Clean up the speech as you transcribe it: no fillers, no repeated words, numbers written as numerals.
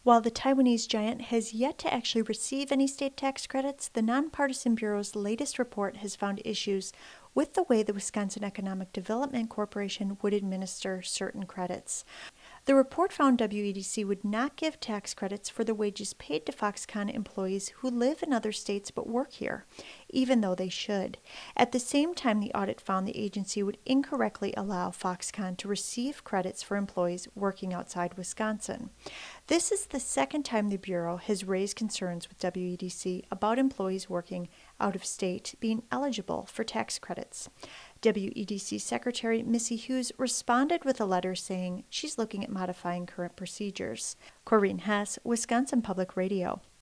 While the Taiwanese giant has yet to actually receive any state tax credits, the Nonpartisan Bureau's latest report has found issues with the way the Wisconsin Economic Development Corporation would administer certain credits. The report found WEDC would not give tax credits for the wages paid to Foxconn employees who live in other states but work here, even though they should. At the same time, the audit found the agency would incorrectly allow Foxconn to receive credits for employees working outside Wisconsin. This is the second time the Bureau has raised concerns with WEDC about employees working out of state being eligible for tax credits. WEDC Secretary Missy Hughes responded with a letter saying she's looking at modifying current procedures. Corinne Hess, Wisconsin Public Radio.